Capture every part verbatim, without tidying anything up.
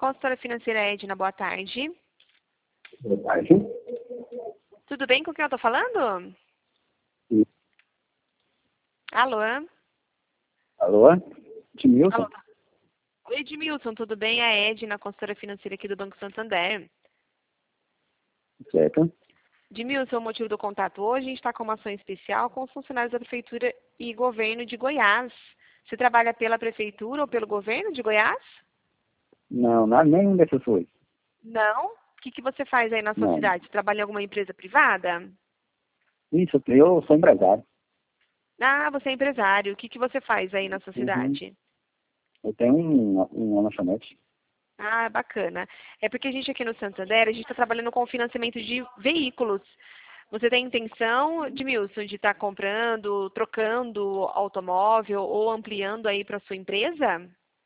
consultora financeira Edna, boa tarde. Boa tarde. Tudo bem com quem eu estou falando? Sim. Alô? Alô? Edmilson? Alô? Oi, Edmilson, tudo bem? É a Edna, consultora financeira aqui do Banco Santander. Certo. Edmilson, o motivo do contato hoje, a gente está com uma ação especial com os funcionários da Prefeitura e Governo de Goiás. Você trabalha pela Prefeitura ou pelo Governo de Goiás? Não, não, nenhum desses foi. Não? O que, que você faz aí na sua Não. cidade? Você trabalha em alguma empresa privada? Isso, eu sou empresário. Ah, você é empresário. O que, que você faz aí na sua Uhum. cidade? Eu tenho um, uma lanchonete. Ah, bacana. É porque a gente aqui no Santander, a gente está trabalhando com financiamento de veículos. Você tem intenção, Edmilson, de estar comprando, trocando automóvel ou ampliando aí para sua empresa?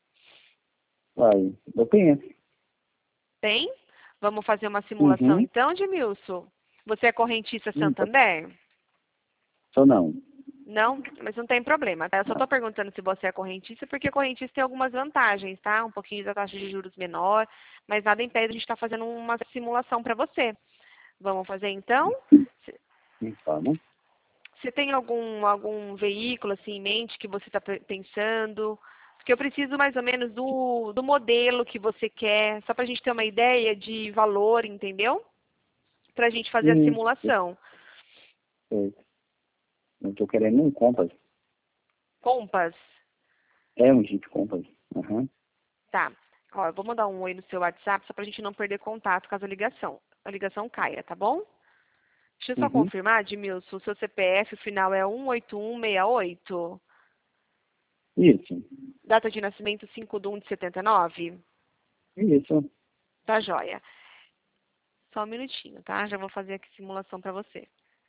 Vai, eu tenho. Tem? Vamos fazer uma simulação Uhum. então, Edmilson? Você é correntista Hum, tá. Santander? Sou não. Não, mas não tem problema, tá? Eu só estou perguntando se você é correntista, porque correntista tem algumas vantagens, tá? Um pouquinho da taxa de juros menor, mas nada impede a gente estar fazendo uma simulação para você. Vamos fazer então? Me fala. Você tem algum, algum veículo assim em mente que você está pensando? Porque eu preciso mais ou menos do, do modelo que você quer, só para a gente ter uma ideia de valor, entendeu? Para a gente fazer a Hum, simulação. certo. Eu tô querendo um Compass. Compass? É um Jeep Compass. Uhum. Tá. Ó, eu vou mandar um oi no seu WhatsApp só para a gente não perder contato caso a ligação, a ligação caia, tá bom? Deixa eu só Uhum. confirmar, Edmilson, o seu C P F, o final é um oito um seis oito. Isso. Data de nascimento cinco de um de setenta e nove. Isso. Tá joia. Só um minutinho, tá? Já vou fazer aqui a simulação para você.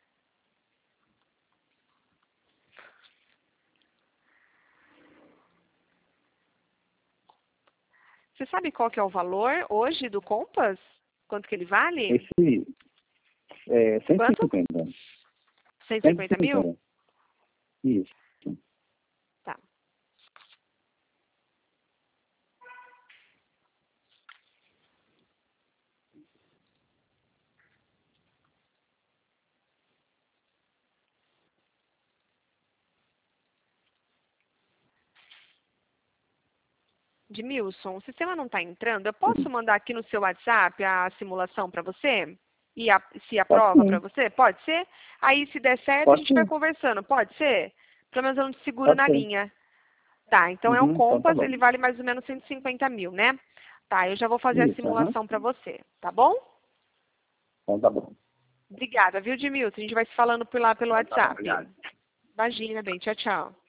Você sabe qual que é o valor hoje do Compass? Quanto que ele vale? Esse é cento e Quanto? cinquenta. cento e cento e cinquenta mil? cinquenta. Isso. Tá. Edmilson, o sistema não está entrando. Eu posso Hum. mandar aqui no seu WhatsApp a simulação para você? E a, se Pode aprova para sim. você? Pode ser? Aí, se der certo, a Pode gente vai sim. conversando. Pode ser? Pelo menos eu não te seguro Pode na ser. linha. Tá, então é um Uhum. Então tá Compass, bom. ele vale mais ou menos cento e cinquenta mil, né? Tá, eu já vou fazer a Isso. Aham. simulação para você, tá bom? Então tá bom. Obrigada, viu, Edmilson? A gente vai se falando por lá pelo Então tá bom. WhatsApp. Obrigado. Imagina, bem. Tchau, tchau.